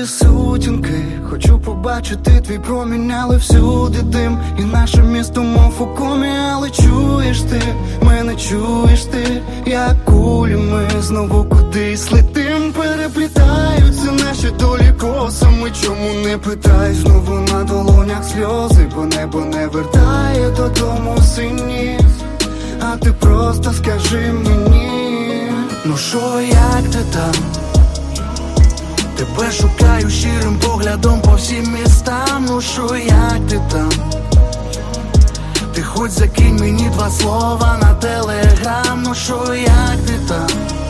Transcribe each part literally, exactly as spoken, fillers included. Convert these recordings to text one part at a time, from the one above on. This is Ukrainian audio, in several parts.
вже сутінки, хочу побачити твій промінь, але всюди дим. І наше місто мов у комі, але чуєш ти, мене чуєш ти, як кулі ми знову кудись летим. Переплітаються наші долі косами, чому не питай, знову на долонях сльози, бо небо не вертає додому сині. А ти просто скажи мені, ну що, як ти там? Тебе шукаю щирим поглядом по всім містам. Ну що, як ти там? Ти хоч закинь мені два слова на телеграм. Ну що, як ти там?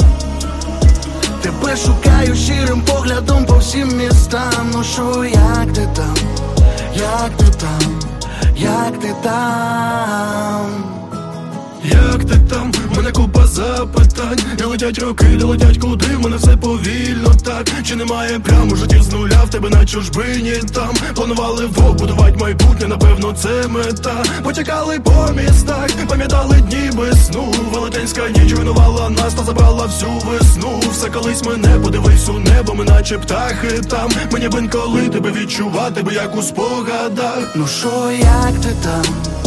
Тебе шукаю щирим поглядом по всім містам. Ну що, як ти там? Як ти там? Як ти там? Як ти там? В мене купа запитань. І летять роки, і летять куди, в мене все повільно так. Чи немає прямо в житті з нуля, в тебе на чужбині там? Планували вдвох будувати майбутнє, напевно це мета. Потікали по містах, пам'ятали дні без сну. Велетенська ніч руйнувала нас та забрала всю весну. Все колись мене, подивись у небо, ми наче птахи там. Мені б інколи тебе відчувати, бо як у спогадах. Ну що, як ти там?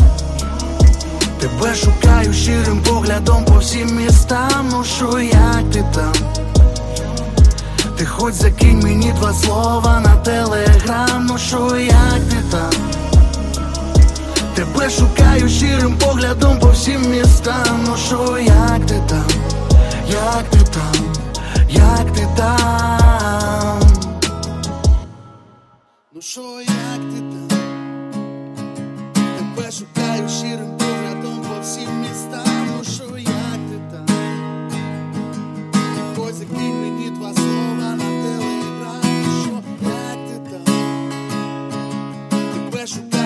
Тебе шукаю щирим поглядом по всім містам. Ну що, як ти там? Ти хоч закинь мені два слова на телеграм. Ну що, як ти там? Тебе шукаю щирим поглядом по всім містам. Ну що, як ти там? Як ти там? Як ти там? Ну що, як ти там? Тебе шукаю щирим поглядом по всім містам. Ну що, як ти там? Ти хоч закинь мені два слова на телеграм. Ну що, як ти там? Тебе шукаю